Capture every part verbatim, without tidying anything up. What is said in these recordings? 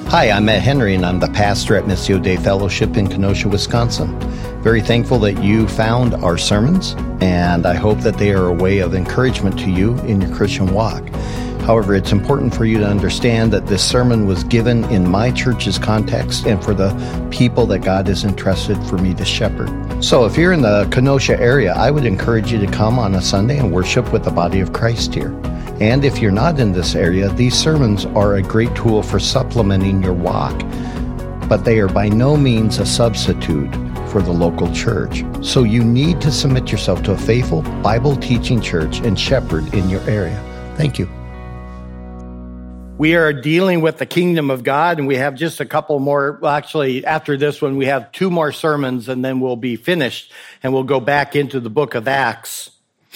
Hi, I'm Matt Henry, and I'm the pastor at Missio Dei Fellowship in Kenosha, Wisconsin. Very thankful that you found our sermons, and I hope that they are a way of encouragement to you in your Christian walk. However, it's important for you to understand that this sermon was given in my church's context and for the people that God has entrusted for me to shepherd. So if you're in the Kenosha area, I would encourage you to come on a Sunday and worship with the body of Christ here. And if you're not in this area, these sermons are a great tool for supplementing your walk, but they are by no means a substitute for the local church. So you need to submit yourself to a faithful, Bible-teaching church and shepherd in your area. Thank you. We are dealing with the kingdom of God, and we have just a couple more. Well, actually, after this one, we have two more sermons, and then we'll be finished, and we'll go back into the book of Acts.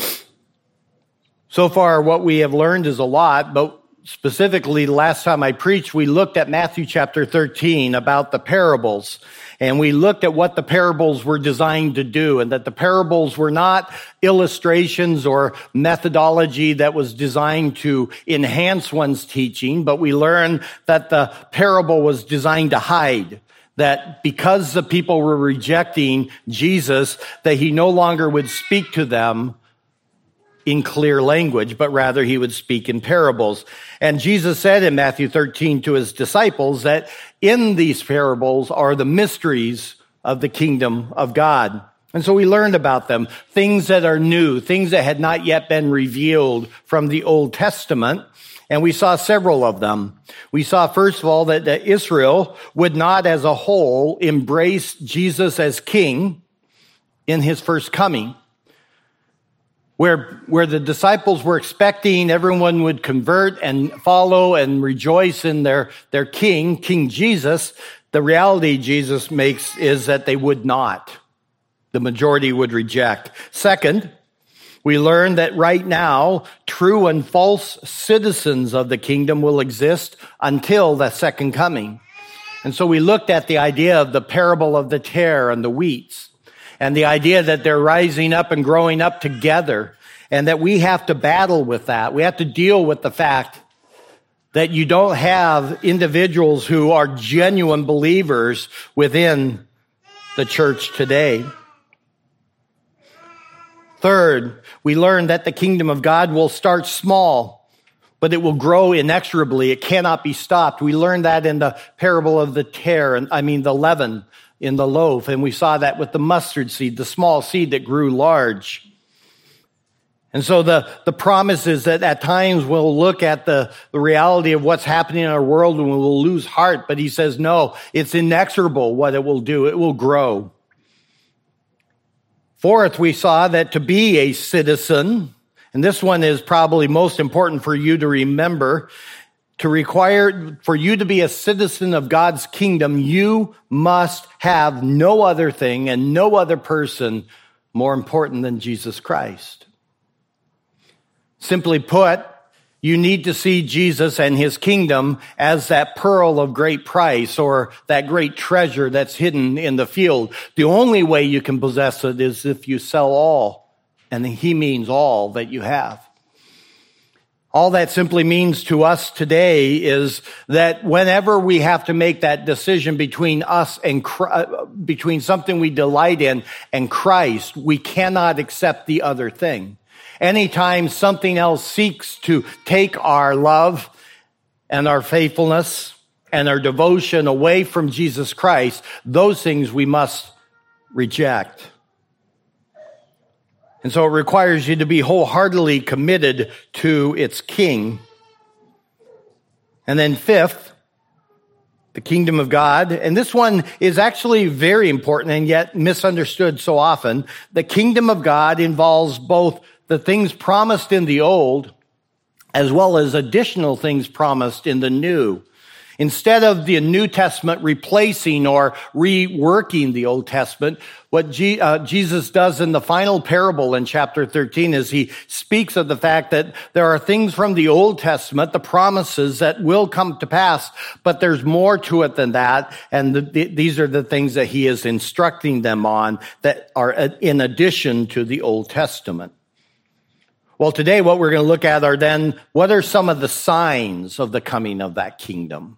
So far, what we have learned is a lot, but specifically, the last time I preached, we looked at Matthew chapter thirteen about the parables, and we looked at what the parables were designed to do, and that the parables were not illustrations or methodology that was designed to enhance one's teaching, but we learned that the parable was designed to hide. That because the people were rejecting Jesus, that he no longer would speak to them in clear language, but rather he would speak in parables. And Jesus said in Matthew thirteen to his disciples that in these parables are the mysteries of the kingdom of God. And so we learned about them, things that are new, things that had not yet been revealed from the Old Testament. And we saw several of them. We saw, first of all, that, that Israel would not as a whole embrace Jesus as king in his first coming. Where, where the disciples were expecting everyone would convert and follow and rejoice in their, their king, King Jesus, the reality Jesus makes is that they would not. The majority would reject. Second, we learn that right now, true and false citizens of the kingdom will exist until the second coming. And so we looked at the idea of the parable of the tare and the wheats, and the idea that they're rising up and growing up together, and that we have to battle with that. We have to deal with the fact that you don't have individuals who are genuine believers within the church today. Third, we learned that the kingdom of God will start small, but it will grow inexorably. It cannot be stopped. We learned that in the parable of the tare, and I mean the leaven in the loaf, and we saw that with the mustard seed, the small seed that grew large. And so the, the promise is that at times we'll look at the, the reality of what's happening in our world and we will lose heart, but he says, no, it's inexorable what it will do. It will grow. Fourth, we saw that to be a citizen, and this one is probably most important for you to remember, to require, for you to be a citizen of God's kingdom, you must have no other thing and no other person more important than Jesus Christ. Simply put, you need to see Jesus and his kingdom as that pearl of great price or that great treasure that's hidden in the field. The only way you can possess it is if you sell all, and he means all that you have. All that simply means to us today is that whenever we have to make that decision between us and between something we delight in and Christ, we cannot accept the other thing. Anytime something else seeks to take our love and our faithfulness and our devotion away from Jesus Christ, those things we must reject. And so it requires you to be wholeheartedly committed to its king. And then fifth, the kingdom of God. And this one is actually very important and yet misunderstood so often. The kingdom of God involves both the things promised in the old as well as additional things promised in the new. Instead of the New Testament replacing or reworking the Old Testament, what G, uh, Jesus does in the final parable in chapter thirteen is he speaks of the fact that there are things from the Old Testament, the promises that will come to pass, but there's more to it than that. And the, the, these are the things that he is instructing them on that are in addition to the Old Testament. Well, today what we're going to look at are then, what are some of the signs of the coming of that kingdom?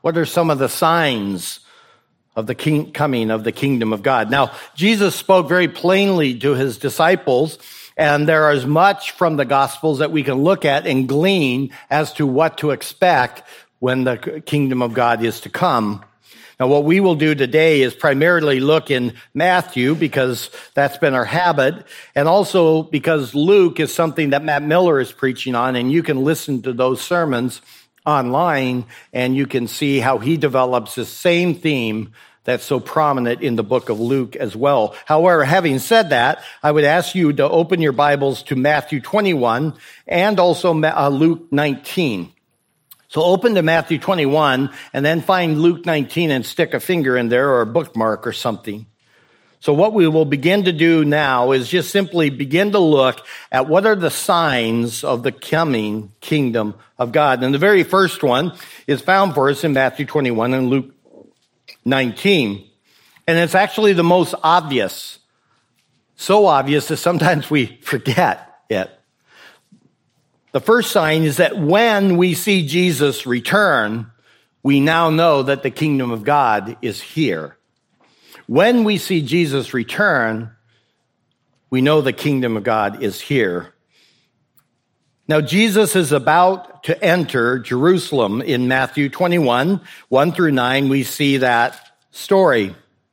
What are some of the signs of the king, coming of the kingdom of God? Now, Jesus spoke very plainly to his disciples, and there is much from the Gospels that we can look at and glean as to what to expect when the kingdom of God is to come. Now, what we will do today is primarily look in Matthew, because that's been our habit, and also because Luke is something that Matt Miller is preaching on, and you can listen to those sermons online, and you can see how he develops the same theme that's so prominent in the book of Luke as well. However, having said that, I would ask you to open your Bibles to Matthew twenty-one and also Luke nineteen. So open to Matthew twenty-one and then find Luke nineteen and stick a finger in there or a bookmark or something. So what we will begin to do now is just simply begin to look at what are the signs of the coming kingdom of God. And the very first one is found for us in Matthew twenty-one and Luke nineteen. And it's actually the most obvious. So obvious that sometimes we forget it. The first sign is that when we see Jesus return, we now know that the kingdom of God is here. When we see Jesus return, we know the kingdom of God is here. Now, Jesus is about to enter Jerusalem in Matthew twenty-one, one through nine. We see that story.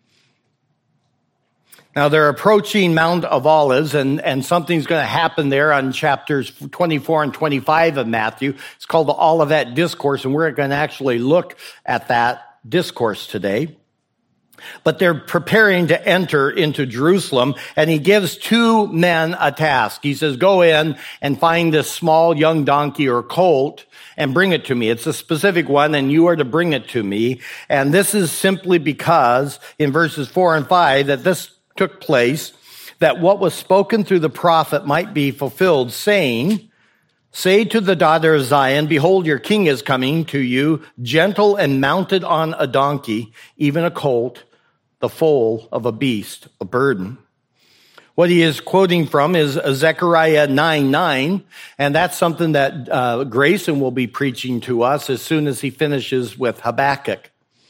Now, they're approaching Mount of Olives, and, and something's going to happen there on chapters twenty-four and twenty-five of Matthew. It's called the Olivet Discourse, and we're going to actually look at that discourse today. But they're preparing to enter into Jerusalem, and he gives two men a task. He says, go in and find this small young donkey or colt and bring it to me. It's a specific one, and you are to bring it to me. And this is simply because in verses four and five that this took place, that what was spoken through the prophet might be fulfilled, saying, say to the daughter of Zion, behold, your king is coming to you, gentle and mounted on a donkey, even a colt, the foal of a beast, a burden. What he is quoting from is Zechariah nine nine, and that's something that uh, Grayson will be preaching to us as soon as he finishes with Habakkuk.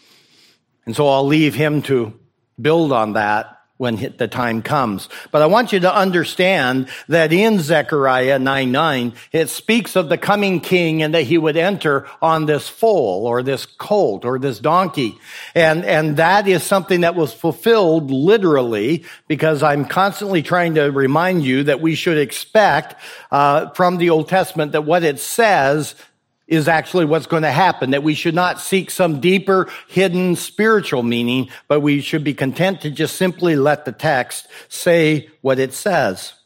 And so I'll leave him to build on that when the time comes. But I want you to understand that in Zechariah nine nine, it speaks of the coming king and that he would enter on this foal or this colt or this donkey. And, and that is something that was fulfilled literally, because I'm constantly trying to remind you that we should expect uh, from the Old Testament that what it says is actually what's going to happen, that we should not seek some deeper, hidden spiritual meaning, but we should be content to just simply let the text say what it says.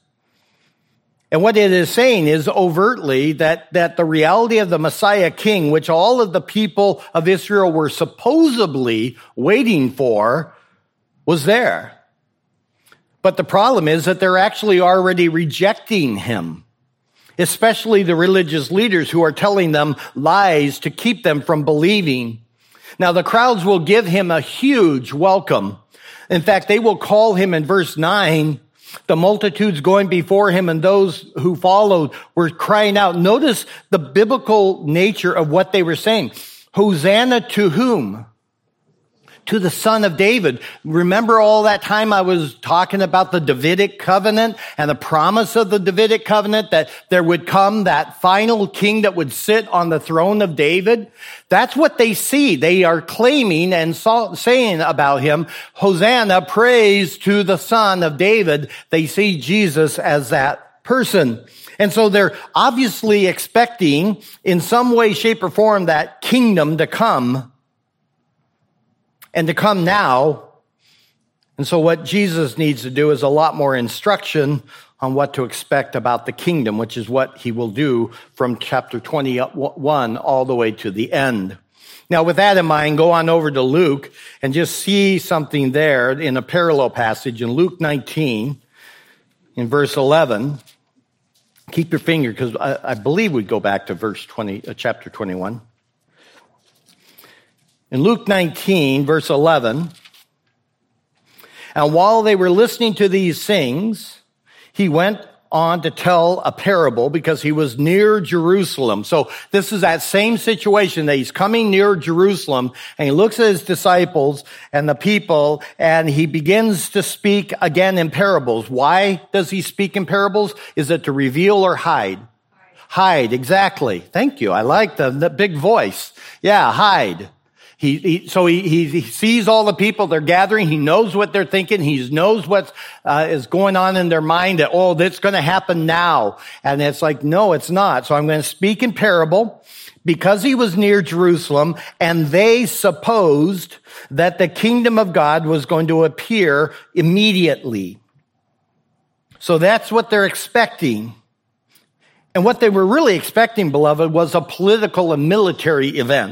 And what it is saying is overtly that, that the reality of the Messiah King, which all of the people of Israel were supposedly waiting for, was there. But the problem is that they're actually already rejecting him, especially the religious leaders who are telling them lies to keep them from believing. Now, the crowds will give him a huge welcome. In fact, they will call him in verse nine, the multitudes going before him and those who followed were crying out. Notice the biblical nature of what they were saying. Hosanna to whom? To the Son of David. Remember all that time I was talking about the Davidic covenant and the promise of the Davidic covenant that there would come that final king that would sit on the throne of David? That's what they see. They are claiming and saw, saying about him, Hosanna, praise to the Son of David. They see Jesus as that person. And so they're obviously expecting in some way, shape, or form that kingdom to come, and to come now. And so what Jesus needs to do is a lot more instruction on what to expect about the kingdom, which is what he will do from chapter twenty-one all the way to the end. Now, with that in mind, go on over to Luke and just see something there in a parallel passage in Luke nineteen, in verse eleven. Keep your finger, because I, I believe we go back to verse twenty, uh, chapter twenty-one. In Luke nineteen, verse eleven, and while they were listening to these things, he went on to tell a parable because he was near Jerusalem. So this is that same situation that he's coming near Jerusalem, and he looks at his disciples and the people, and he begins to speak again in parables. Why does he speak in parables? Is it to reveal or hide? Hide, exactly. Thank you. I like the, the big voice. Yeah, hide. He, he so he, he he sees all the people they're gathering. He knows what they're thinking. He knows what uh, is going on in their mind. That oh, that's going to happen now, and it's like no, it's not. So I'm going to speak in parable because he was near Jerusalem, and they supposed that the kingdom of God was going to appear immediately. So that's what they're expecting. And what they were really expecting, beloved, was a political and military event.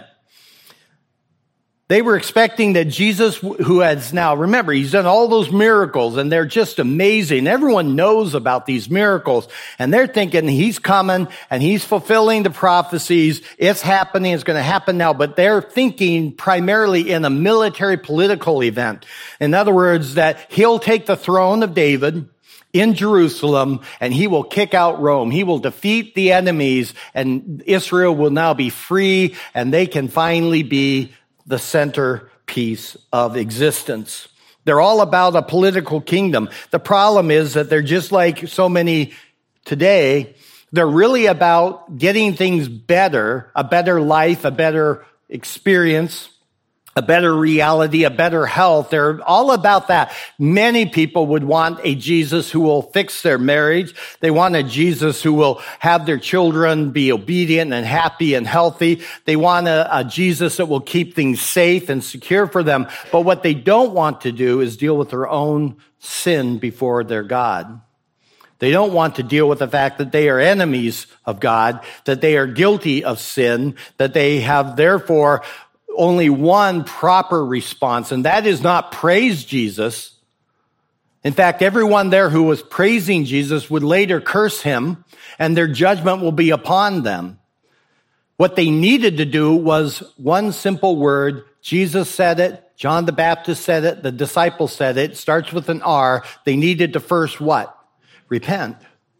They were expecting that Jesus, who has now, remember, he's done all those miracles, and they're just amazing. Everyone knows about these miracles, and they're thinking he's coming, and he's fulfilling the prophecies. It's happening. It's going to happen now. But they're thinking primarily in a military political event. In other words, that he'll take the throne of David in Jerusalem, and he will kick out Rome. He will defeat the enemies, and Israel will now be free, and they can finally be the centerpiece of existence. They're all about a political kingdom. The problem is that they're just like so many today. They're really about getting things better, a better life, a better experience, a better reality, a better health. They're all about that. Many people would want a Jesus who will fix their marriage. They want a Jesus who will have their children be obedient and happy and healthy. They want a, a Jesus that will keep things safe and secure for them. But what they don't want to do is deal with their own sin before their God. They don't want to deal with the fact that they are enemies of God, that they are guilty of sin, that they have therefore only one proper response, and that is not praise Jesus. In fact, everyone there who was praising Jesus would later curse him, and their judgment will be upon them. What they needed to do was one simple word. Jesus said it. John the Baptist said it. The disciples said it. It starts with an R. They needed to first what? Repent.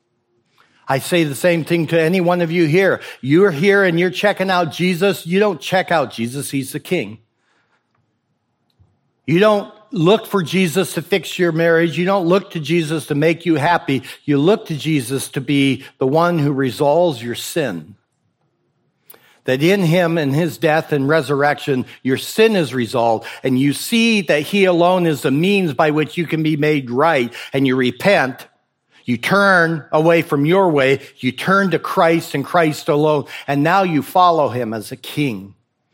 I say the same thing to any one of you here. You're here and you're checking out Jesus. You don't check out Jesus. He's the king. You don't look for Jesus to fix your marriage. You don't look to Jesus to make you happy. You look to Jesus to be the one who resolves your sin. That in him and his death and resurrection, your sin is resolved, and you see that he alone is the means by which you can be made right, and you repent. You turn away from your way, you turn to Christ and Christ alone, and now you follow him as a king.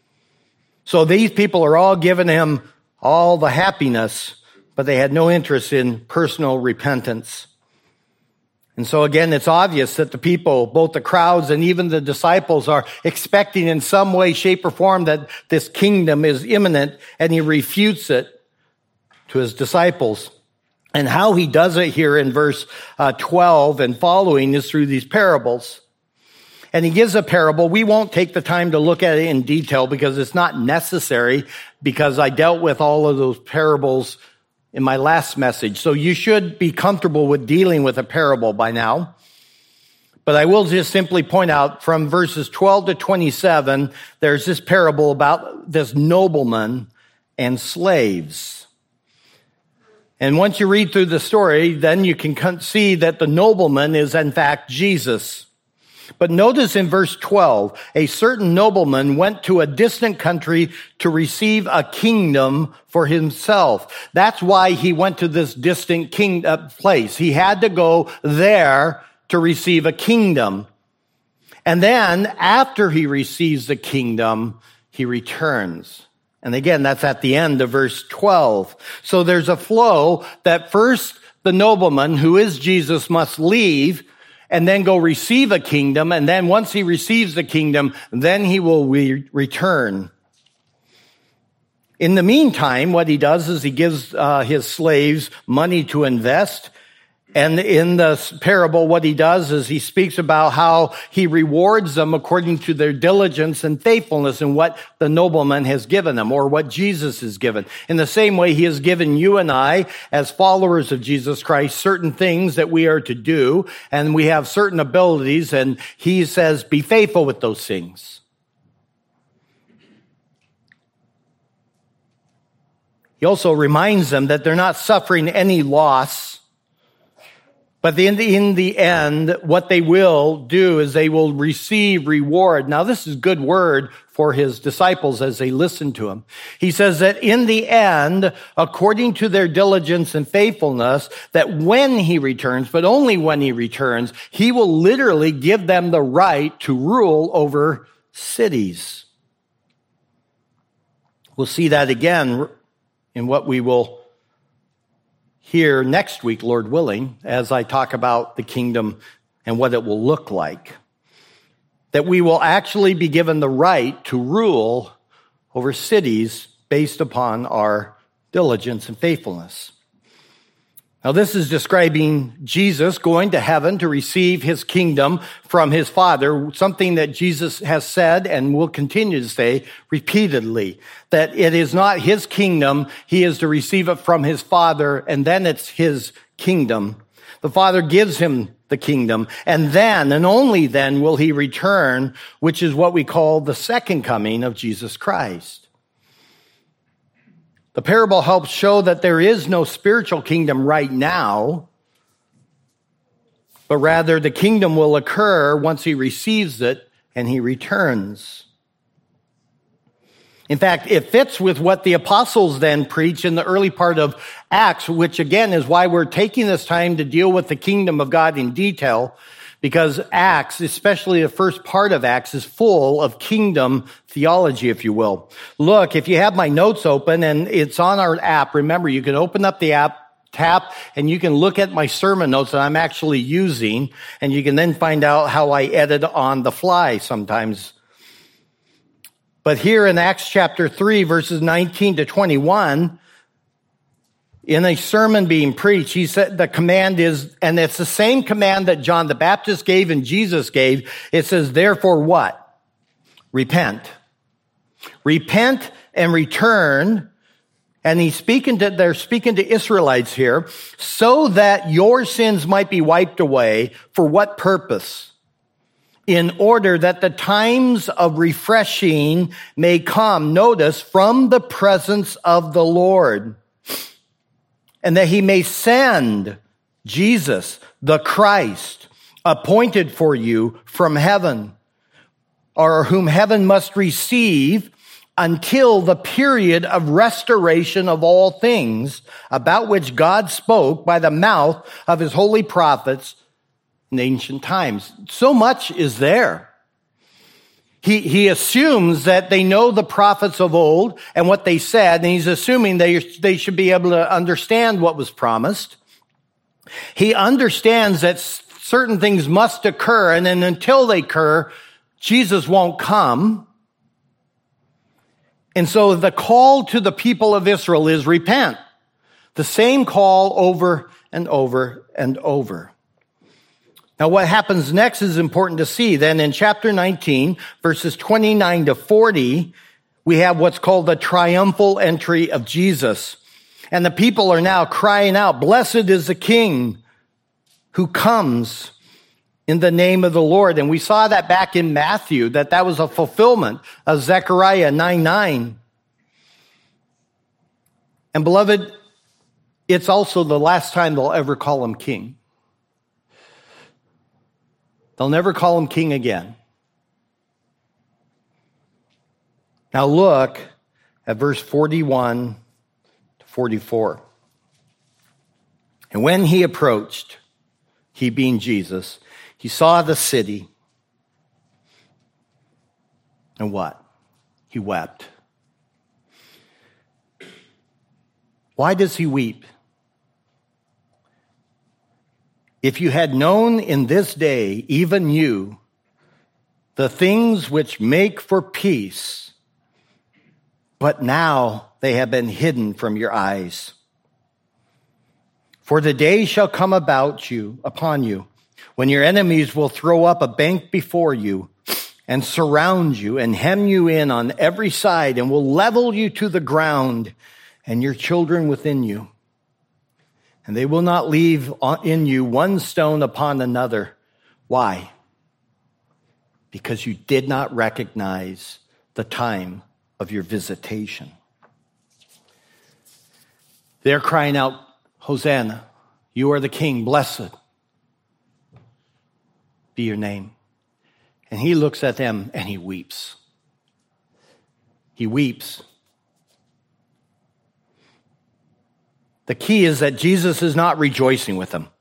So these people are all giving him all the happiness, but they had no interest in personal repentance. And so again, it's obvious that the people, both the crowds and even the disciples, are expecting in some way, shape, or form that this kingdom is imminent, and he refutes it to his disciples. And how he does it here in verse uh, twelve and following is through these parables. And he gives a parable. We won't take the time to look at it in detail because it's not necessary, because I dealt with all of those parables in my last message. So you should be comfortable with dealing with a parable by now. But I will just simply point out from verses twelve to twenty-seven, there's this parable about this nobleman and slaves. And once you read through the story, then you can see that the nobleman is in fact Jesus. But notice in verse twelve, a certain nobleman went to a distant country to receive a kingdom for himself. That's why he went to this distant king, uh, place. He had to go there to receive a kingdom. And then after he receives the kingdom, he returns. And again, that's at the end of verse twelve. So there's a flow that first the nobleman, who is Jesus, must leave and then go receive a kingdom. And then once he receives the kingdom, then he will re- return. In the meantime, what he does is he gives uh, his slaves money to invest. And in the parable, what he does is he speaks about how he rewards them according to their diligence and faithfulness in what the nobleman has given them or what Jesus has given. In the same way, he has given you and I, as followers of Jesus Christ, certain things that we are to do, and we have certain abilities, and he says, be faithful with those things. He also reminds them that they're not suffering any loss. But in the, in the end, what they will do is they will receive reward. Now, this is good word for his disciples as they listen to him. He says that in the end, according to their diligence and faithfulness, that when he returns, but only when he returns, he will literally give them the right to rule over cities. We'll see that again in what we will here next week, Lord willing, as I talk about the kingdom and what it will look like. That we will actually be given the right to rule over cities based upon our diligence and faithfulness. Now, this is describing Jesus going to heaven to receive his kingdom from his Father, something that Jesus has said and will continue to say repeatedly, that it is not his kingdom, he is to receive it from his Father, and then it's his kingdom. The Father gives him the kingdom, and then, and only then, will he return, which is what we call the second coming of Jesus Christ. The parable helps show that there is no spiritual kingdom right now, but rather the kingdom will occur once he receives it and he returns. In fact, it fits with what the apostles then preach in the early part of Acts, which again is why we're taking this time to deal with the kingdom of God in detail, because Acts, especially the first part of Acts, is full of kingdom theology, if you will. Look, if you have my notes open and it's on our app, remember, you can open up the app, tap, and you can look at my sermon notes that I'm actually using, and you can then find out how I edit on the fly sometimes. But here in Acts chapter three, verses nineteen to twenty-one, in a sermon being preached, he said the command is, and it's the same command that John the Baptist gave and Jesus gave. It says, therefore what? Repent. Repent and return. And he's speaking to, they're speaking to Israelites here, so that your sins might be wiped away. For what purpose? In order that the times of refreshing may come, notice, from the presence of the Lord. And that he may send Jesus, the Christ, appointed for you from heaven, or whom heaven must receive until the period of restoration of all things, about which God spoke by the mouth of his holy prophets in ancient times. So much is there. He, he assumes that they know the prophets of old and what they said, and he's assuming they, they should be able to understand what was promised. He understands that certain things must occur, and then until they occur, Jesus won't come. And so the call to the people of Israel is repent. The same call over and over and over. Now, what happens next is important to see. Then in chapter nineteen, verses twenty-nine to forty, we have what's called the triumphal entry of Jesus. And the people are now crying out, blessed is the King who comes in the name of the Lord. And we saw that back in Matthew, that that was a fulfillment of Zechariah nine nine. And beloved, it's also the last time they'll ever call him king. They'll never call him king again. Now look at verse forty-one to forty-four. And when he approached, he being Jesus, he saw the city. And what? He wept. Why does he weep? If you had known in this day, even you, the things which make for peace, but now they have been hidden from your eyes. For the day shall come about you, upon you, when your enemies will throw up a bank before you and surround you and hem you in on every side and will level you to the ground and your children within you. And they will not leave in you one stone upon another. Why? Because you did not recognize the time of your visitation. They're crying out, Hosanna, you are the King, blessed be your name. And he looks at them and he weeps. He weeps. The key is that Jesus is not rejoicing with them.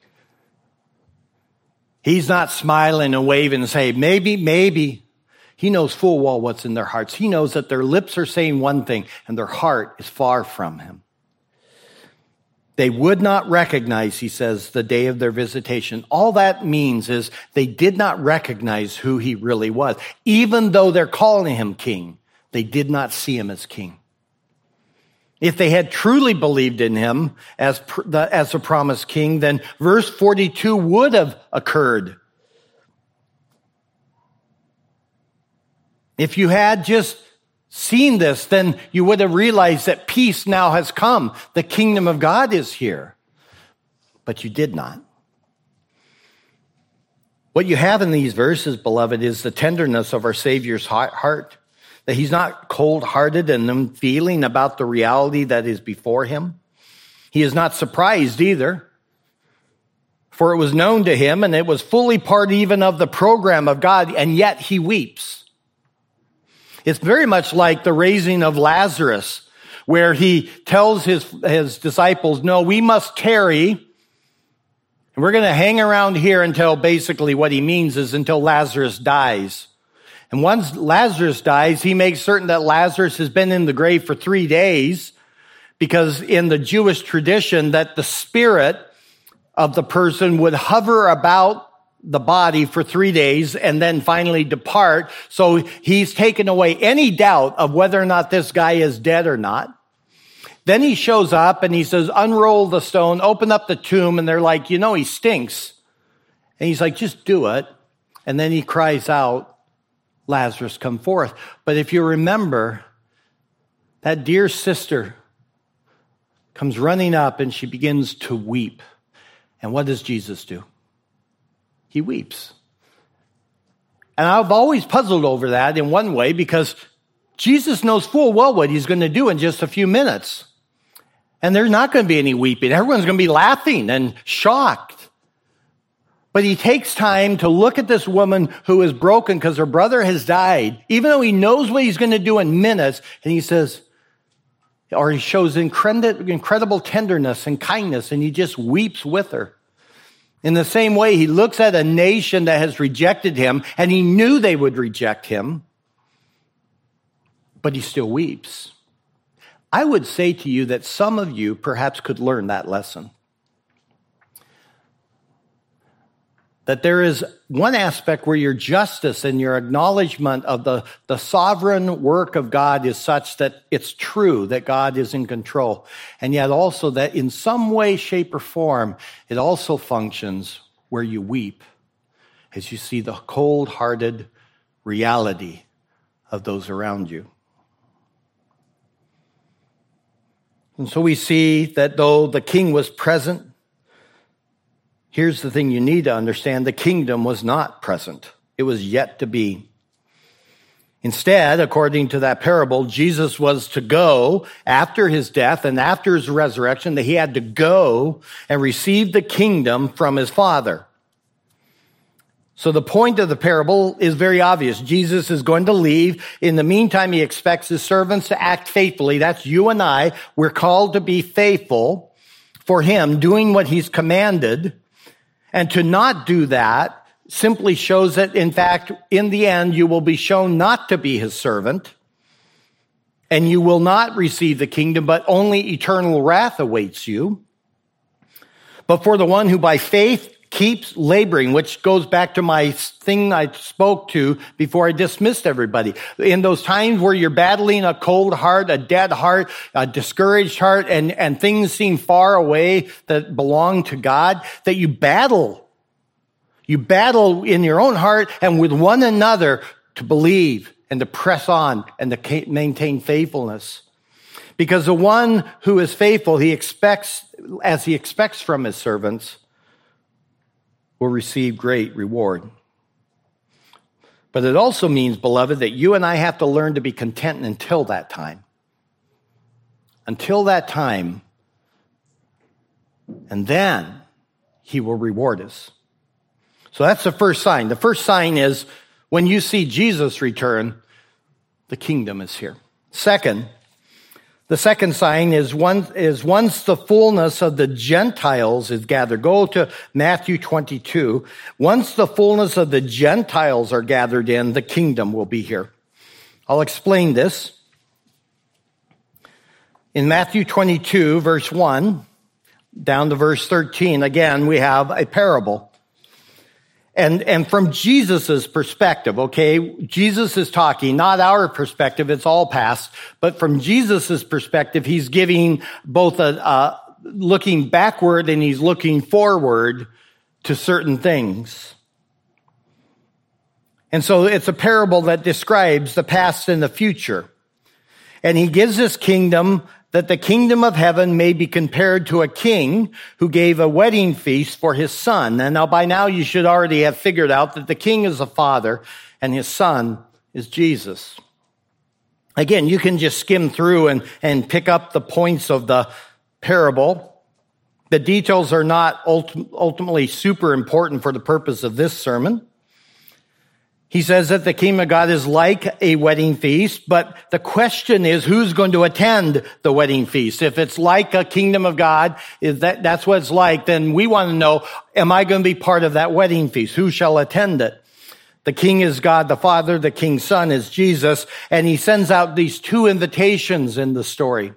He's not smiling and waving and saying, maybe, maybe. He knows full well what's in their hearts. He knows that their lips are saying one thing and their heart is far from him. They would not recognize, he says, the day of their visitation. All that means is they did not recognize who he really was. Even though they're calling him king, they did not see him as king. If they had truly believed in him as the, as a promised king, then verse forty-two would have occurred. If you had just seen this, then you would have realized that peace now has come. The kingdom of God is here. But you did not. What you have in these verses, beloved, is the tenderness of our Savior's heart. That he's not cold-hearted and unfeeling about the reality that is before him. He is not surprised either. For it was known to him, and it was fully part even of the program of God, and yet he weeps. It's very much like the raising of Lazarus, where he tells his, his disciples, no, we must tarry, and we're going to hang around here until basically what he means is until Lazarus dies. And once Lazarus dies, he makes certain that Lazarus has been in the grave for three days, because in the Jewish tradition that the spirit of the person would hover about the body for three days and then finally depart. So he's taken away any doubt of whether or not this guy is dead or not. Then he shows up and he says, unroll the stone, open up the tomb. And they're like, you know, he stinks. And he's like, just do it. And then he cries out, Lazarus, come forth. But if you remember, that dear sister comes running up and she begins to weep. And what does Jesus do? He weeps. And I've always puzzled over that in one way, because Jesus knows full well what he's going to do in just a few minutes. And there's not going to be any weeping. Everyone's going to be laughing and shocked. But he takes time to look at this woman who is broken because her brother has died, even though he knows what he's going to do in minutes. And he says, or he shows incredible, incredible tenderness and kindness, and he just weeps with her. In the same way, he looks at a nation that has rejected him, and he knew they would reject him, but he still weeps. I would say to you that some of you perhaps could learn that lesson. That there is one aspect where your justice and your acknowledgement of the, the sovereign work of God is such that it's true that God is in control. And yet also that in some way, shape, or form, it also functions where you weep as you see the cold-hearted reality of those around you. And so we see that though the king was present, here's the thing you need to understand. The kingdom was not present. It was yet to be. Instead, according to that parable, Jesus was to go after his death and after his resurrection, that he had to go and receive the kingdom from his Father. So the point of the parable is very obvious. Jesus is going to leave. In the meantime, he expects his servants to act faithfully. That's you and I. We're called to be faithful for him, doing what he's commanded. And to not do that simply shows that, in fact, in the end, you will be shown not to be his servant, and you will not receive the kingdom, but only eternal wrath awaits you. But for the one who by faith Keep laboring, which goes back to my thing I spoke to before I dismissed everybody. In those times where you're battling a cold heart, a dead heart, a discouraged heart, and, and things seem far away that belong to God, that you battle. You battle in your own heart and with one another to believe and to press on and to maintain faithfulness. Because the one who is faithful, he expects, as he expects from his servants, will receive great reward. But it also means, beloved, that you and I have to learn to be content until that time. Until that time. And then he will reward us. So that's the first sign. The first sign is when you see Jesus return, the kingdom is here. Second, the second sign is, one, is once the fullness of the Gentiles is gathered. Go to Matthew twenty-two. Once the fullness of the Gentiles are gathered in, the kingdom will be here. I'll explain this. In Matthew twenty-two, verse one, down to verse thirteen, again, we have a parable. And, and from Jesus' perspective, okay, Jesus is talking, not our perspective, it's all past, but from Jesus' perspective, he's giving both a, uh, looking backward and he's looking forward to certain things. And so it's a parable that describes the past and the future. And he gives this kingdom that the kingdom of heaven may be compared to a king who gave a wedding feast for his son. And now by now you should already have figured out that the king is the Father and his son is Jesus. Again, you can just skim through and, and pick up the points of the parable. The details are not ulti- ultimately super important for the purpose of this sermon. He says that the kingdom of God is like a wedding feast, but the question is who's going to attend the wedding feast? If it's like a kingdom of God, if that, that's what it's like, then we want to know, am I going to be part of that wedding feast? Who shall attend it? The king is God the Father, the king's son is Jesus, and he sends out these two invitations in the story.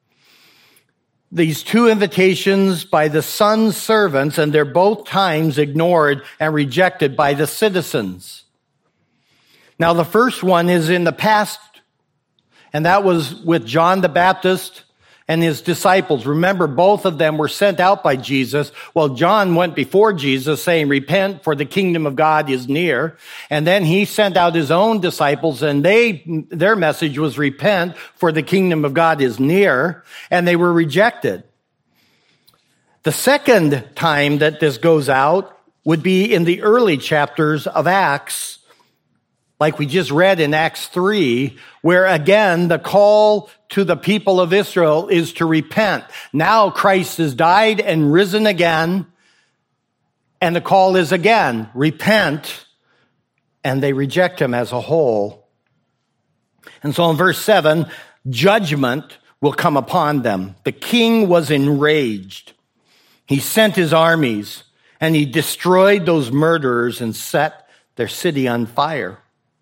These two invitations by the son's servants, and they're both times ignored and rejected by the citizens. Now, the first one is in the past, and that was with John the Baptist and his disciples. Remember, both of them were sent out by Jesus. Well, John went before Jesus saying, repent, for the kingdom of God is near. And then he sent out his own disciples, and they their message was repent, for the kingdom of God is near, and they were rejected. The second time that this goes out would be in the early chapters of Acts, like we just read in Acts three, where again, the call to the people of Israel is to repent. Now Christ has died and risen again, and the call is again, repent, and they reject him as a whole. And so in verse seven, judgment will come upon them. The king was enraged. He sent his armies, and he destroyed those murderers and set their city on fire.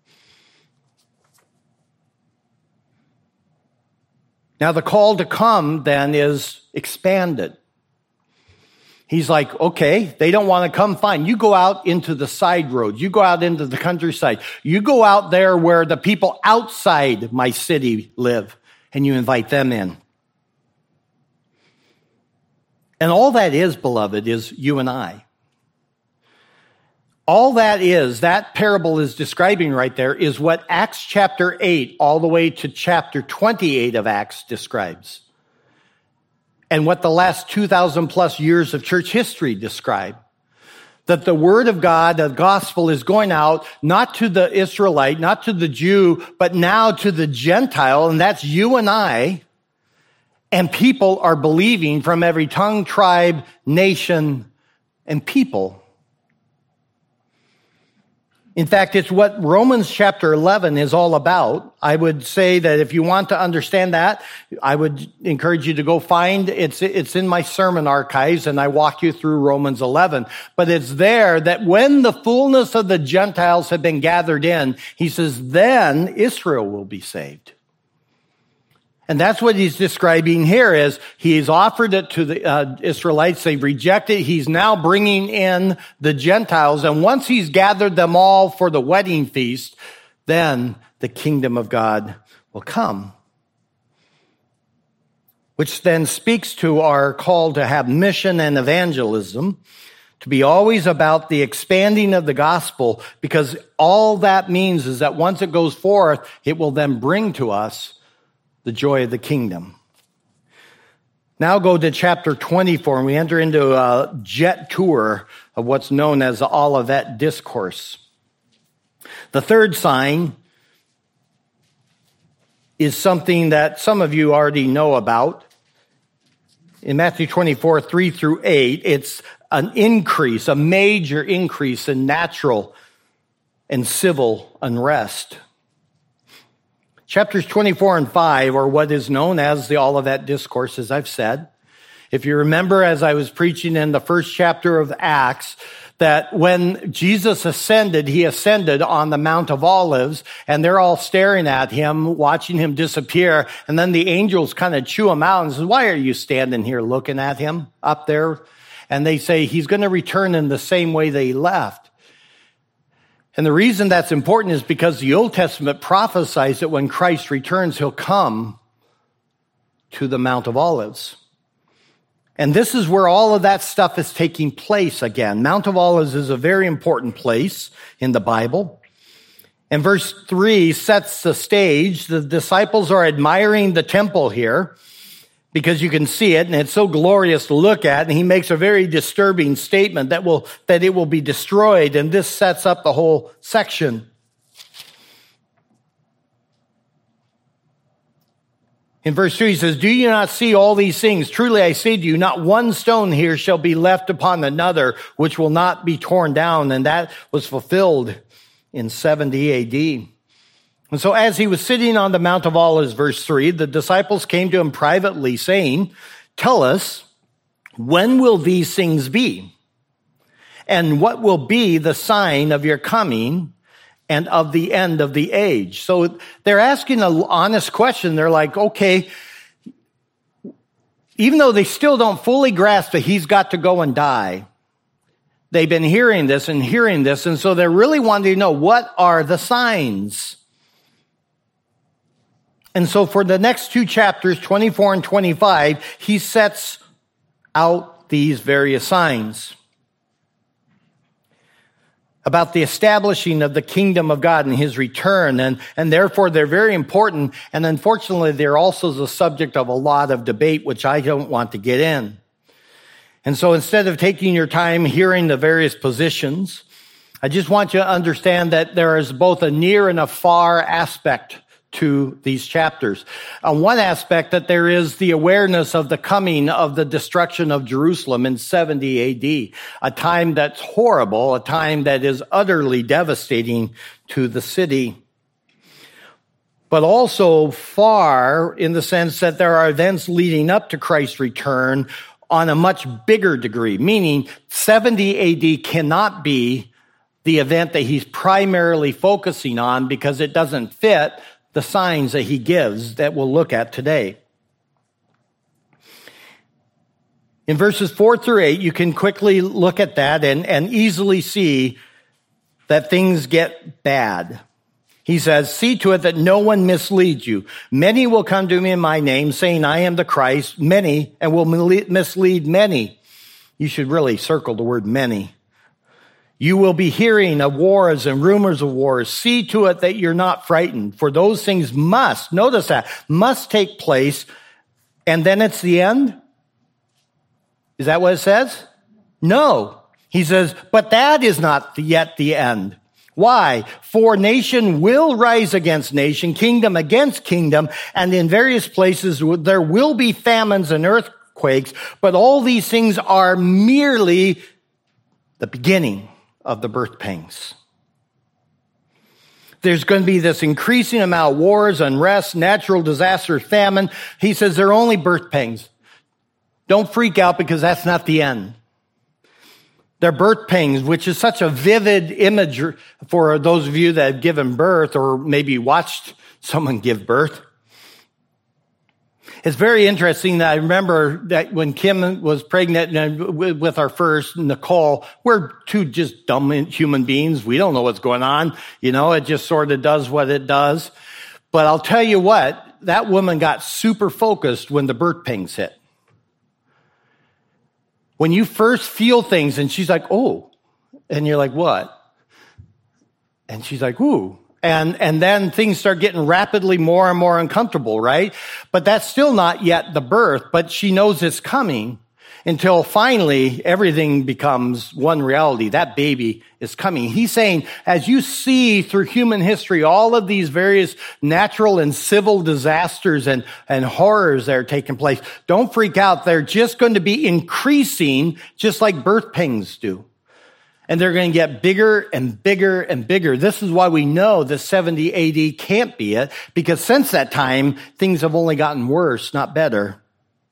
Now, the call to come then is expanded. He's like, okay, they don't want to come, fine. You go out into the side roads. You go out into the countryside. You go out there where the people outside my city live, and you invite them in. And all that is, beloved, is you and I. All that is, that parable is describing right there, is what Acts chapter eight all the way to chapter twenty-eight of Acts describes. And what the last two thousand plus years of church history describe. That the word of God, the gospel, is going out not to the Israelite, not to the Jew, but now to the Gentile, and that's you and I. And people are believing from every tongue, tribe, nation, and people. In fact, it's what Romans chapter eleven is all about. I would say that if you want to understand that, I would encourage you to go find, it's, it's in my sermon archives, and I walk you through Romans eleven. But it's there that when the fullness of the Gentiles have been gathered in, he says, then Israel will be saved. And that's what he's describing here is he's offered it to the uh, Israelites. They've rejected it. He's now bringing in the Gentiles. And once he's gathered them all for the wedding feast, then the kingdom of God will come. Which then speaks to our call to have mission and evangelism, to be always about the expanding of the gospel, because all that means is that once it goes forth, it will then bring to us the joy of the kingdom. Now go to chapter twenty-four, and we enter into a jet tour of what's known as the Olivet Discourse. The third sign is something that some of you already know about. In Matthew twenty-four, three through eight, it's an increase, a major increase in natural and civil unrest. Chapters twenty-four and five are what is known as the Olivet Discourse, as I've said. If you remember, as I was preaching in the first chapter of Acts, that when Jesus ascended, he ascended on the Mount of Olives, and they're all staring at him, watching him disappear, and then the angels kind of chew him out and say, why are you standing here looking at him up there? And they say, he's going to return in the same way they left. And the reason that's important is because the Old Testament prophesies that when Christ returns, he'll come to the Mount of Olives. And this is where all of that stuff is taking place again. Mount of Olives is a very important place in the Bible. And verse three sets the stage. The disciples are admiring the temple here because you can see it, and it's so glorious to look at. And he makes a very disturbing statement that will that it will be destroyed, and this sets up the whole section. In verse two, he says, do you not see all these things? Truly I say to you, not one stone here shall be left upon another, which will not be torn down. And that was fulfilled in seventy A D. And so as he was sitting on the Mount of Olives, verse three, the disciples came to him privately saying, tell us, when will these things be? And what will be the sign of your coming and of the end of the age? So they're asking an honest question. They're like, okay, even though they still don't fully grasp that he's got to go and die, they've been hearing this and hearing this, and so they're really wanting to know, what are the signs? And so for the next two chapters, twenty-four and twenty-five, he sets out these various signs about the establishing of the kingdom of God and his return. And, and therefore, they're very important. And unfortunately, they're also the subject of a lot of debate, which I don't want to get in. And so instead of taking your time hearing the various positions, I just want you to understand that there is both a near and a far aspect to these chapters. On one aspect, that there is the awareness of the coming of the destruction of Jerusalem in seventy A D, a time that's horrible, a time that is utterly devastating to the city. But also far in the sense that there are events leading up to Christ's return on a much bigger degree, meaning seventy A D cannot be the event that he's primarily focusing on because it doesn't fit the signs that he gives that we'll look at today. In verses four through eight, you can quickly look at that and, and easily see that things get bad. He says, see to it that no one misleads you. Many will come to me in my name, saying, I am the Christ, many, and will mislead many. You should really circle the word many. You will be hearing of wars and rumors of wars. See to it that you're not frightened, for those things must, notice that, must take place, and then it's the end? Is that what it says? No. He says, but that is not yet the end. Why? For nation will rise against nation, kingdom against kingdom, and in various places there will be famines and earthquakes, but all these things are merely the beginning of the birth pangs. There's going to be this increasing amount of wars, unrest, natural disasters, famine. He says they're only birth pangs. Don't freak out because that's not the end. They're birth pangs, which is such a vivid image for those of you that have given birth or maybe watched someone give birth. It's very interesting that I remember that when Kim was pregnant and with our first, Nicole, we're two just dumb human beings. We don't know what's going on. You know, it just sort of does what it does. But I'll tell you what, that woman got super focused when the birth pangs hit. When you first feel things and she's like, oh, and you're like, what? And she's like, ooh. And, and then things start getting rapidly more and more uncomfortable, right? But that's still not yet the birth, but she knows it's coming until finally everything becomes one reality. That baby is coming. He's saying, as you see through human history, all of these various natural and civil disasters and, and horrors that are taking place, don't freak out. They're just going to be increasing just like birth pangs do. And they're going to get bigger and bigger and bigger. This is why we know the seventy A D can't be it, because since that time, things have only gotten worse, not better.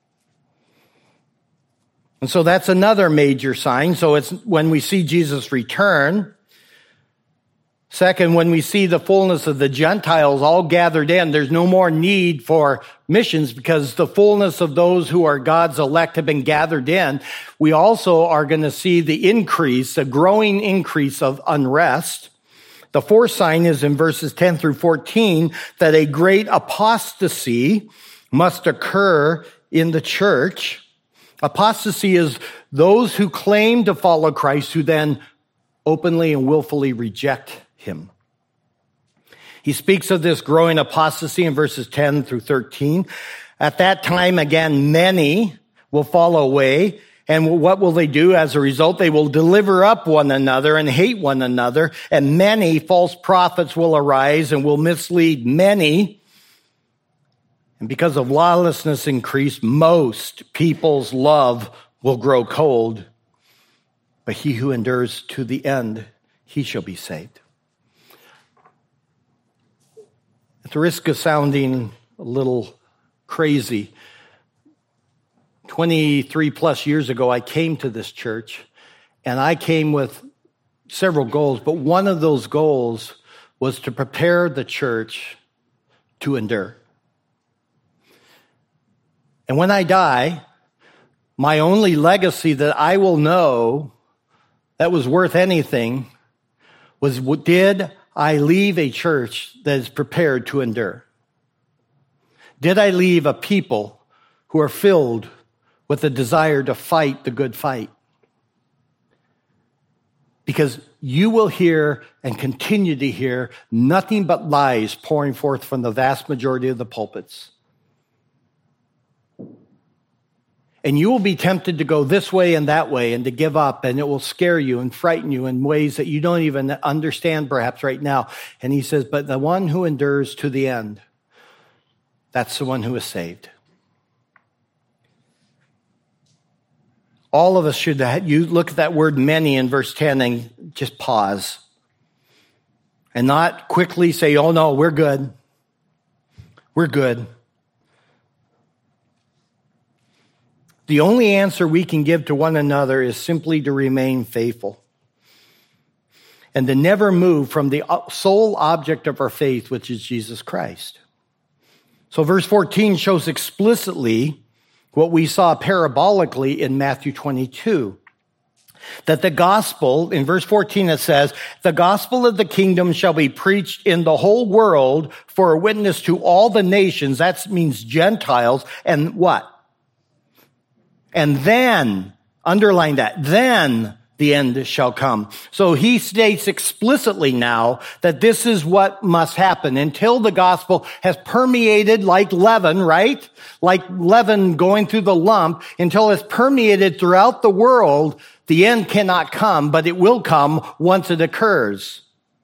And so that's another major sign. So it's when we see Jesus return. Second, when we see the fullness of the Gentiles all gathered in, there's no more need for missions because the fullness of those who are God's elect have been gathered in. We also are going to see the increase, a growing increase of unrest. The fourth sign is in verses ten through fourteen that a great apostasy must occur in the church. Apostasy is those who claim to follow Christ who then openly and willfully reject him. He speaks of this growing apostasy in verses ten through thirteen. At that time, again, many will fall away. And what will they do as a result? They will deliver up one another and hate one another. And many false prophets will arise and will mislead many. And because of lawlessness increase, most people's love will grow cold. But he who endures to the end, he shall be saved. At the risk of sounding a little crazy, twenty-three plus years ago, I came to this church, and I came with several goals, but one of those goals was to prepare the church to endure. And when I die, my only legacy that I will know that was worth anything was, did I leave a church that is prepared to endure? Did I leave a people who are filled with a desire to fight the good fight? Because you will hear and continue to hear nothing but lies pouring forth from the vast majority of the pulpits. And you will be tempted to go this way and that way and to give up, and it will scare you and frighten you in ways that you don't even understand perhaps right now. And he says, but the one who endures to the end, that's the one who is saved. All of us should, you look at that word many in verse ten and just pause. And not quickly say, oh no, we're good. We're good. The only answer we can give to one another is simply to remain faithful and to never move from the sole object of our faith, which is Jesus Christ. So verse fourteen shows explicitly what we saw parabolically in Matthew twenty-two. That the gospel, in verse fourteen it says, the gospel of the kingdom shall be preached in the whole world for a witness to all the nations. That means Gentiles. And what? And then, underline that, then the end shall come. So he states explicitly now that this is what must happen until the gospel has permeated like leaven, right? Like leaven going through the lump, until it's permeated throughout the world. The end cannot come, but it will come once it occurs.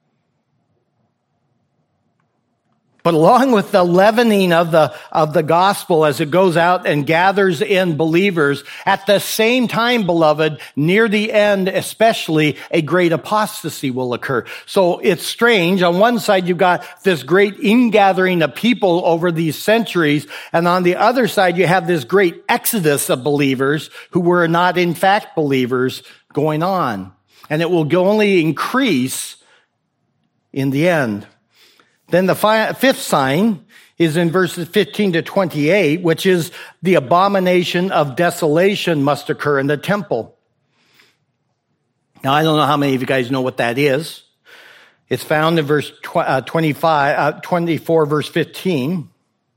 But along with the leavening of the, of the gospel as it goes out and gathers in believers, at the same time, beloved, near the end especially, a great apostasy will occur. So it's strange. On one side, you've got this great ingathering of people over these centuries. And on the other side, you have this great exodus of believers who were not in fact believers going on. And it will only increase in the end. Then the fifth sign is in verses fifteen to twenty-eight, which is the abomination of desolation must occur in the temple. Now, I don't know how many of you guys know what that is. It's found in verse twenty-five, uh, twenty-four, verse fifteen.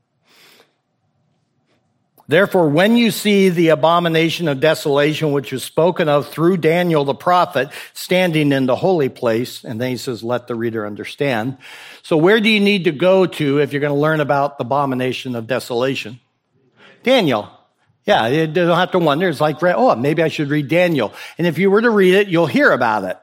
Therefore, when you see the abomination of desolation, which is spoken of through Daniel the prophet, standing in the holy place, and then he says, let the reader understand. So where do you need to go to if you're going to learn about the abomination of desolation? Daniel. Yeah, you don't have to wonder. It's like, oh, maybe I should read Daniel. And if you were to read it, you'll hear about it.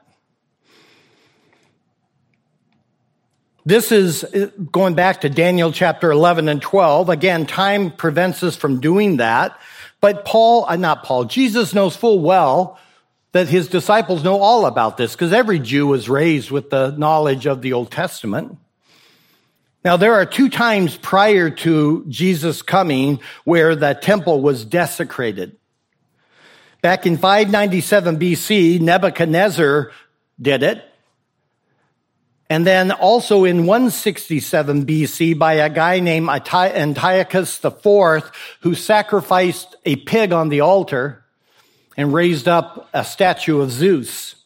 This is going back to Daniel chapter eleven and twelve. Again, time prevents us from doing that. But Paul, not Paul, Jesus knows full well that his disciples know all about this because every Jew was raised with the knowledge of the Old Testament. Now, there are two times prior to Jesus coming where the temple was desecrated. Back in five ninety-seven B C, Nebuchadnezzar did it. And then also in one sixty-seven B C by a guy named Antiochus the Fourth, who sacrificed a pig on the altar and raised up a statue of Zeus.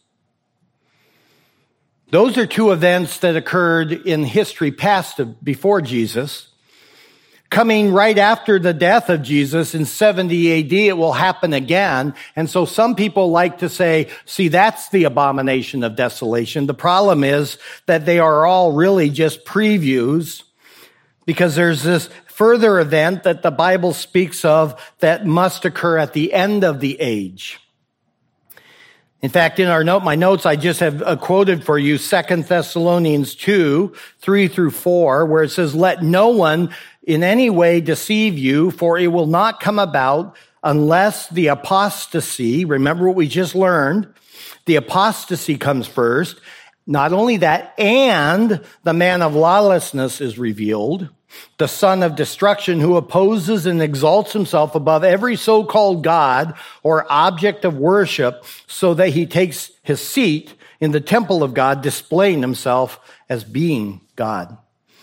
Those are two events that occurred in history past before Jesus. Coming right after the death of Jesus in seventy A D, it will happen again. And so some people like to say, see, that's the abomination of desolation. The problem is that they are all really just previews because there's this further event that the Bible speaks of that must occur at the end of the age. In fact, in our note, my notes, I just have uh, quoted for you Second Thessalonians two, three through four, where it says, let no one in any way deceive you, for it will not come about unless the apostasy, remember what we just learned, the apostasy comes first. Not only that, and the man of lawlessness is revealed, the son of destruction who opposes and exalts himself above every so-called God or object of worship, so that he takes his seat in the temple of God, displaying himself as being God.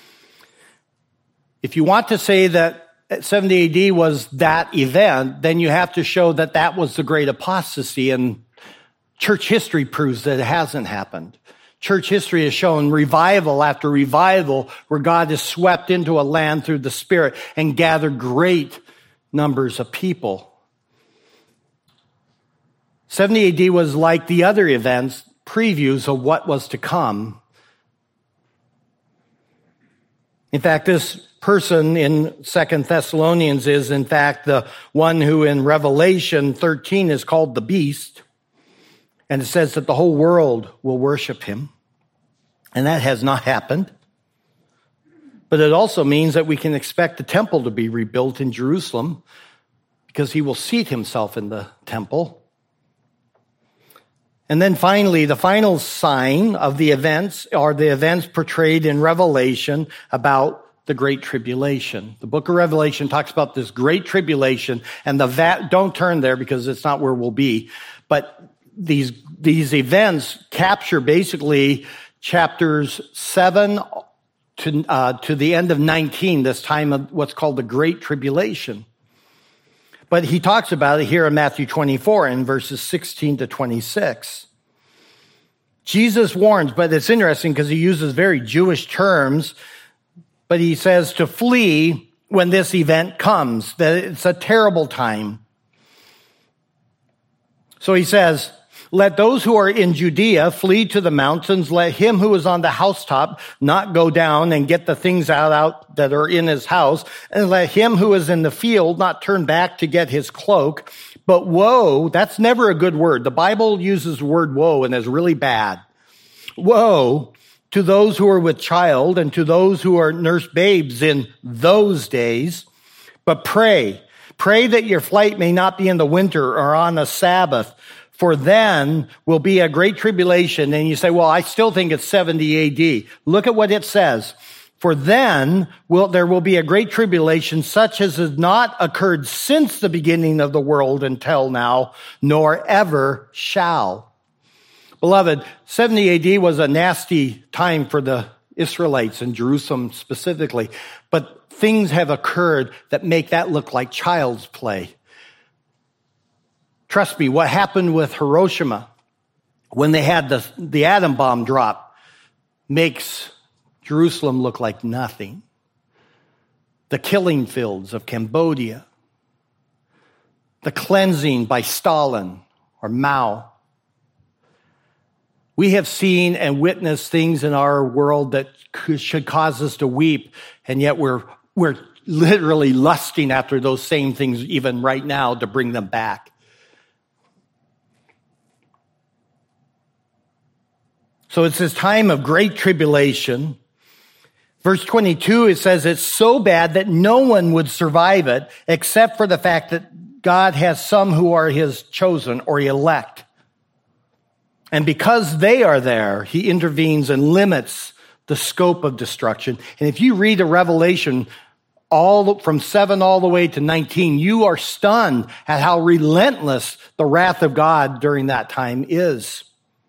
If you want to say that seventy A D was that event, then you have to show that that was the great apostasy, and church history proves that it hasn't happened. Church history has shown revival after revival where God has swept into a land through the Spirit and gathered great numbers of people. seventy A D was like the other events, previews of what was to come. In fact, this person in Second Thessalonians is, in fact, the one who in Revelation thirteen is called the beast. And it says that the whole world will worship him. And that has not happened. But it also means that we can expect the temple to be rebuilt in Jerusalem because he will seat himself in the temple. And then finally, the final sign of the events are the events portrayed in Revelation about the Great Tribulation. The book of Revelation talks about this Great Tribulation, and the va- don't turn there because it's not where we'll be. But these, these events capture basically chapters seven to, uh, to the end of nineteen, this time of what's called the Great Tribulation. But he talks about it here in Matthew twenty-four in verses sixteen to twenty-six. Jesus warns, but it's interesting because he uses very Jewish terms, but he says to flee when this event comes, that it's a terrible time. So he says, let those who are in Judea flee to the mountains. Let him who is on the housetop not go down and get the things out, out that are in his house. And let him who is in the field not turn back to get his cloak. But woe, that's never a good word. The Bible uses the word woe and is really bad. Woe to those who are with child and to those who are nursed babes in those days. But pray, pray that your flight may not be in the winter or on a Sabbath. For then will be a great tribulation. And you say, well, I still think it's seventy A D. Look at what it says. For then will, there will be a great tribulation such as has not occurred since the beginning of the world until now, nor ever shall. Beloved, seventy A D was a nasty time for the Israelites in Jerusalem specifically. But things have occurred that make that look like child's play. Trust me, what happened with Hiroshima when they had the, the atom bomb drop makes Jerusalem look like nothing. The killing fields of Cambodia, the cleansing by Stalin or Mao. We have seen and witnessed things in our world that should cause us to weep, and yet we're we're literally lusting after those same things even right now to bring them back. So it's this time of great tribulation. Verse twenty-two, it says it's so bad that no one would survive it except for the fact that God has some who are his chosen or elect. And because they are there, he intervenes and limits the scope of destruction. And if you read the Revelation all from seven all the way to nineteen, you are stunned at how relentless the wrath of God during that time is.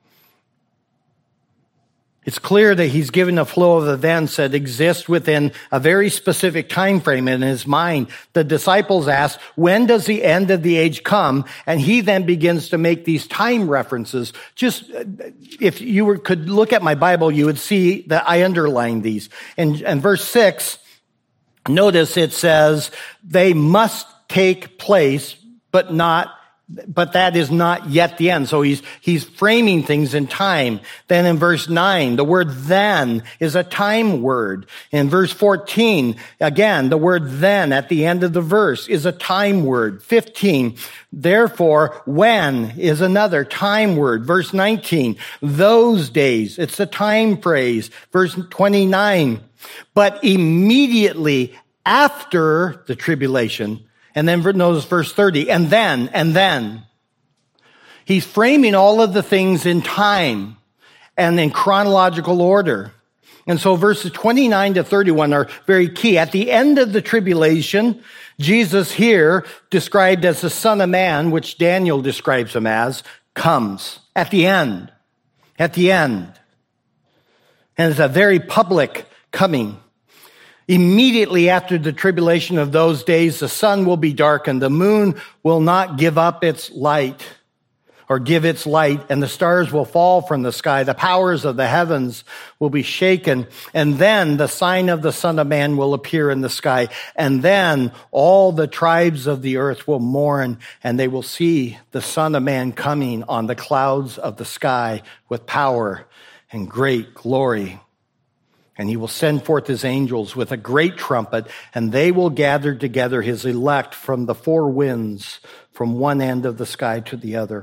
It's clear that he's given a flow of events that exist within a very specific time frame in his mind. The disciples ask, when does the end of the age come? And he then begins to make these time references. Just if you were, could look at my Bible, you would see that I underlined these. And, and verse six, notice it says, they must take place, but not But that is not yet the end. So he's, he's framing things in time. Then in verse nine, the word then is a time word. In verse fourteen, again, the word then at the end of the verse is a time word. fifteen, therefore, when is another time word. Verse nineteen, those days, it's a time phrase. Verse twenty-nine, but immediately after the tribulation. And then notice verse thirty, and then, and then. He's framing all of the things in time and in chronological order. And so verses twenty-nine to thirty-one are very key. At the end of the tribulation, Jesus here, described as the Son of Man, which Daniel describes him as, comes. At the end. At the end. And it's a very public coming. Immediately after the tribulation of those days, the sun will be darkened, the moon will not give up its light or give its light, and the stars will fall from the sky. The powers of the heavens will be shaken, and then the sign of the Son of Man will appear in the sky, and then all the tribes of the earth will mourn, and they will see the Son of Man coming on the clouds of the sky with power and great glory. And he will send forth his angels with a great trumpet, and they will gather together his elect from the four winds, from one end of the sky to the other.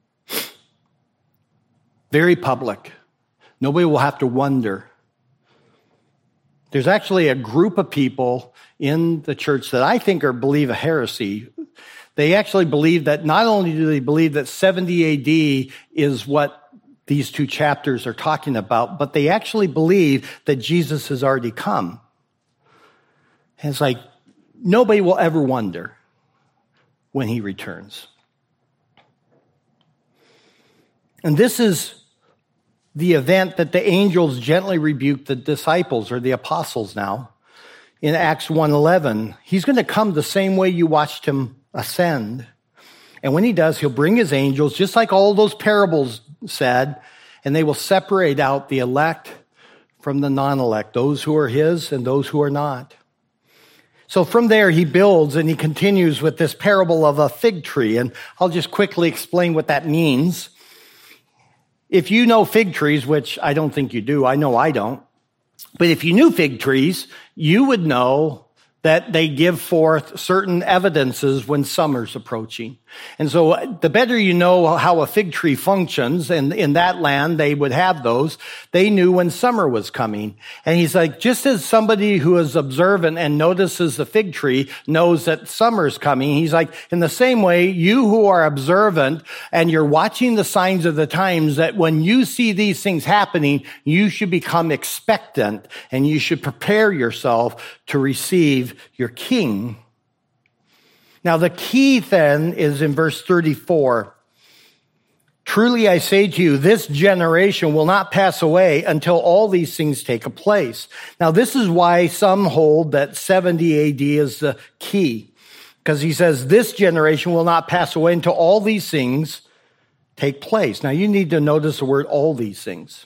Very public. Nobody will have to wonder. There's actually a group of people in the church that I think are believe a heresy. They actually believe that not only do they believe that seventy A D is what these two chapters are talking about, but they actually believe that Jesus has already come. And it's like, nobody will ever wonder when he returns. And this is the event that the angels gently rebuked the disciples or the apostles now in Acts one eleven. He's going to come the same way you watched him ascend. And when he does, he'll bring his angels, just like all those parables said, and they will separate out the elect from the non-elect, those who are his and those who are not. So from there, he builds and he continues with this parable of a fig tree. And I'll just quickly explain what that means. If you know fig trees, which I don't think you do, I know I don't, but if you knew fig trees, you would know that they give forth certain evidences when summer's approaching. And so the better you know how a fig tree functions, and in that land they would have those, they knew when summer was coming. And he's like, just as somebody who is observant and notices the fig tree knows that summer's coming, he's like, in the same way, you who are observant and you're watching the signs of the times, that when you see these things happening, you should become expectant and you should prepare yourself to receive your king. Now, the key then is in verse thirty-four. Truly I say to you, this generation will not pass away until all these things take place. Now, this is why some hold that seventy A D is the key, because he says this generation will not pass away until all these things take place. Now, you need to notice the word all these things.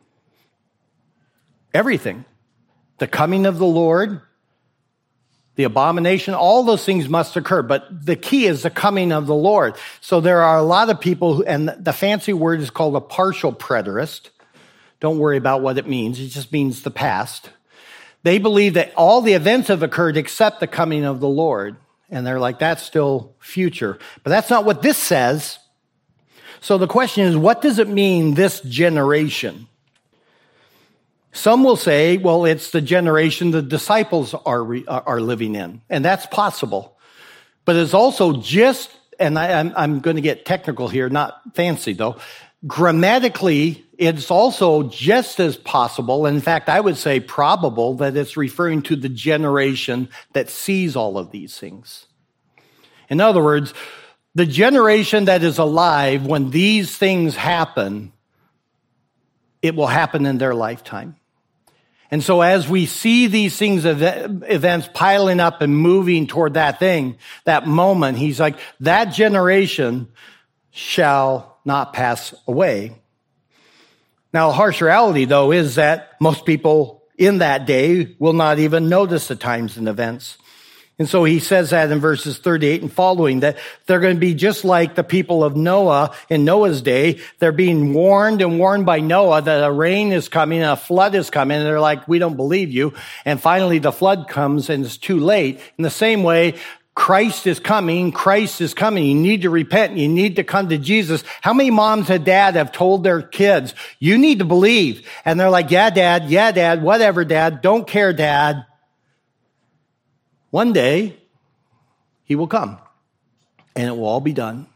Everything. The coming of the Lord, the abomination, all those things must occur. But the key is the coming of the Lord. So there are a lot of people, who, and the fancy word is called a partial preterist. Don't worry about what it means. It just means the past. They believe that all the events have occurred except the coming of the Lord. And they're like, that's still future. But that's not what this says. So the question is, what does it mean, this generation? Some will say, well, it's the generation the disciples are are living in, and that's possible. But it's also just, and I, I'm, I'm going to get technical here, not fancy though, grammatically, it's also just as possible, in fact, I would say probable, that it's referring to the generation that sees all of these things. In other words, the generation that is alive when these things happen, it will happen in their lifetime. And so as we see these things, events piling up and moving toward that thing, that moment, he's like, that generation shall not pass away. Now, a harsh reality, though, is that most people in that day will not even notice the times and events. And so he says that in verses thirty-eight and following, that they're going to be just like the people of Noah in Noah's day. They're being warned and warned by Noah that a rain is coming and a flood is coming. And they're like, we don't believe you. And finally the flood comes and it's too late. In the same way, Christ is coming. Christ is coming. You need to repent. You need to come to Jesus. How many moms and dad have told their kids, you need to believe? And they're like, yeah, dad. Yeah, dad. Whatever, dad. Don't care, dad. One day, he will come, and it will all be done.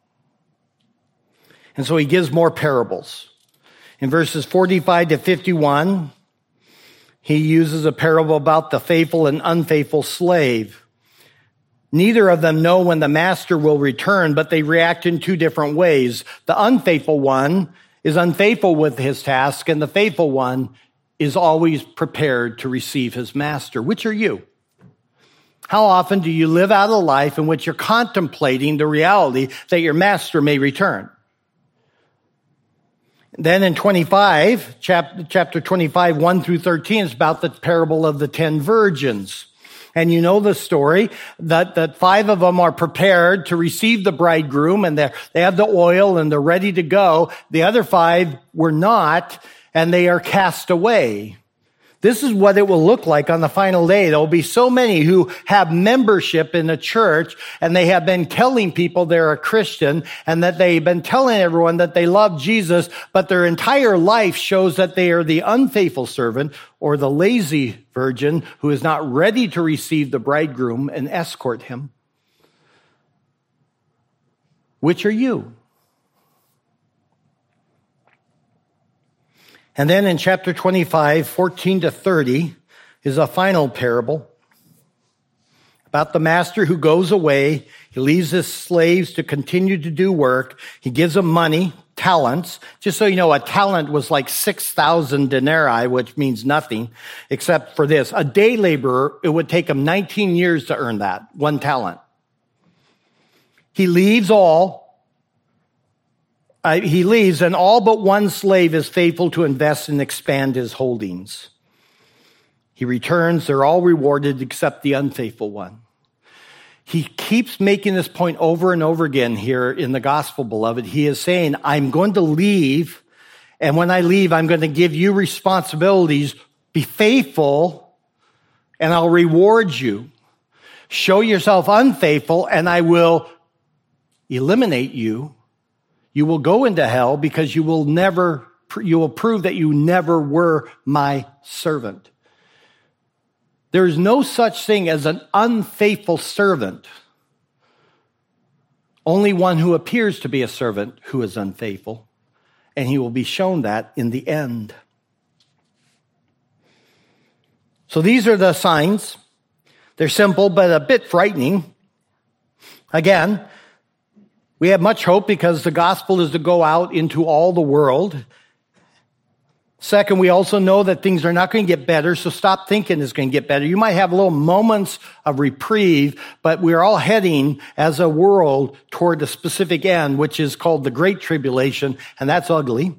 And so he gives more parables. In verses forty-five to fifty-one, he uses a parable about the faithful and unfaithful slave. Neither of them know when the master will return, but they react in two different ways. The unfaithful one is unfaithful with his task, and the faithful one is always prepared to receive his master. Which are you? How often do you live out a life in which you're contemplating the reality that your master may return? Then in twenty-five, chapter, chapter twenty-five, one through thirteen, is about the parable of the ten virgins. And you know the story that, that five of them are prepared to receive the bridegroom, and they they have the oil and they're ready to go. The other five were not, and they are cast away. This is what it will look like on the final day. There will be so many who have membership in the church, and they have been telling people they're a Christian, and that they've been telling everyone that they love Jesus, but their entire life shows that they are the unfaithful servant or the lazy virgin who is not ready to receive the bridegroom and escort him. Which are you? And then in chapter twenty-five, fourteen to thirty, is a final parable about the master who goes away. He leaves his slaves to continue to do work. He gives them money, talents. Just so you know, a talent was like six thousand denarii, which means nothing except for this. A day laborer, it would take him nineteen years to earn that, one talent. He leaves all. Uh, he leaves, and all but one slave is faithful to invest and expand his holdings. He returns. They're all rewarded except the unfaithful one. He keeps making this point over and over again here in the gospel, beloved. He is saying, I'm going to leave, and when I leave, I'm going to give you responsibilities. Be faithful, and I'll reward you. Show yourself unfaithful, and I will eliminate you. You will go into hell because you will never, you will prove that you never were my servant. There is no such thing as an unfaithful servant. Only one who appears to be a servant who is unfaithful. And he will be shown that in the end. So these are the signs. They're simple, but a bit frightening. Again, We have much hope because the gospel is to go out into all the world. Second, we also know that things are not going to get better, so stop thinking it's going to get better. You might have little moments of reprieve, but we're all heading as a world toward a specific end, which is called the Great Tribulation, and that's ugly.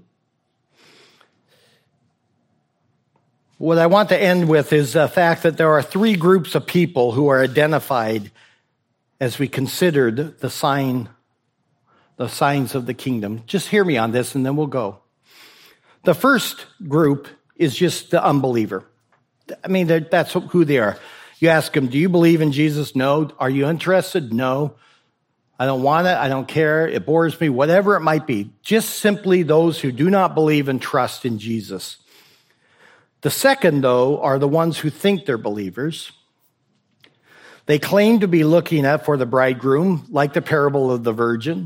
What I want to end with is the fact that there are three groups of people who are identified as we considered the sign, the signs of the kingdom. Just hear me on this, and then we'll go. The first group is just the unbeliever. I mean, that's who they are. You ask them, do you believe in Jesus? No. Are you interested? No. I don't want it. I don't care. It bores me, whatever it might be. Just simply those who do not believe and trust in Jesus. The second, though, are the ones who think they're believers. They claim to be looking at for the bridegroom, like the parable of the virgin,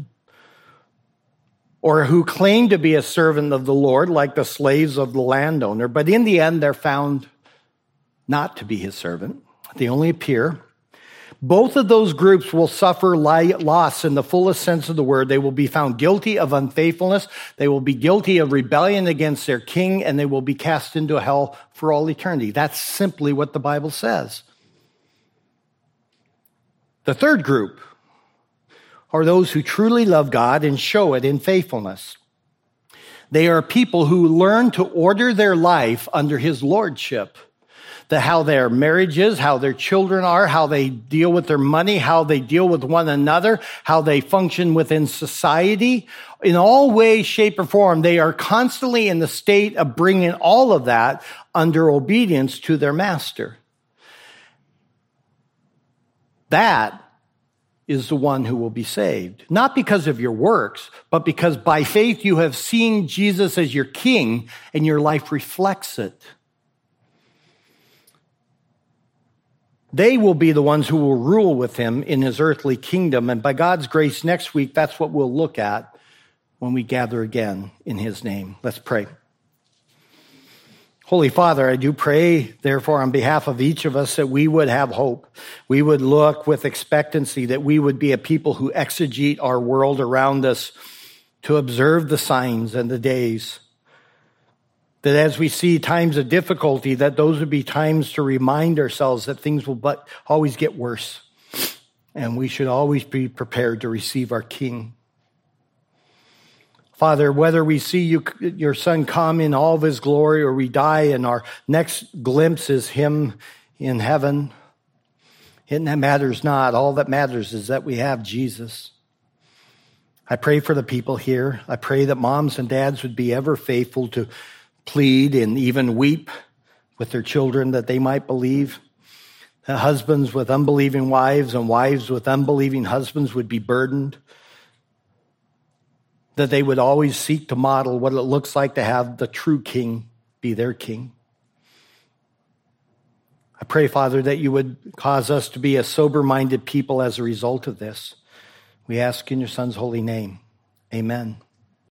or who claim to be a servant of the Lord, like the slaves of the landowner. But in the end, they're found not to be his servant. They only appear. Both of those groups will suffer loss in the fullest sense of the word. They will be found guilty of unfaithfulness. They will be guilty of rebellion against their king, and they will be cast into hell for all eternity. That's simply what the Bible says. The third group are those who truly love God and show it in faithfulness. They are people who learn to order their life under his lordship. The, how their marriage is, how their children are, how they deal with their money, how they deal with one another, how they function within society. In all ways, shape, or form, they are constantly in the state of bringing all of that under obedience to their master. That is the one who will be saved. Not because of your works, but because by faith you have seen Jesus as your king and your life reflects it. They will be the ones who will rule with him in his earthly kingdom. And by God's grace, next week, that's what we'll look at when we gather again in his name. Let's pray. Holy Father, I do pray, therefore, on behalf of each of us, that we would have hope. We would look with expectancy, that we would be a people who exegete our world around us, to observe the signs and the days. That as we see times of difficulty, that those would be times to remind ourselves that things will but always get worse. And we should always be prepared to receive our King. Father, whether we see you, your Son come in all of his glory, or we die and our next glimpse is him in heaven, it matters not. All that matters is that we have Jesus. I pray for the people here. I pray that moms and dads would be ever faithful to plead and even weep with their children that they might believe. That husbands with unbelieving wives and wives with unbelieving husbands would be burdened. That they would always seek to model what it looks like to have the true king be their king. I pray, Father, that you would cause us to be a sober-minded people as a result of this. We ask in your Son's holy name. Amen.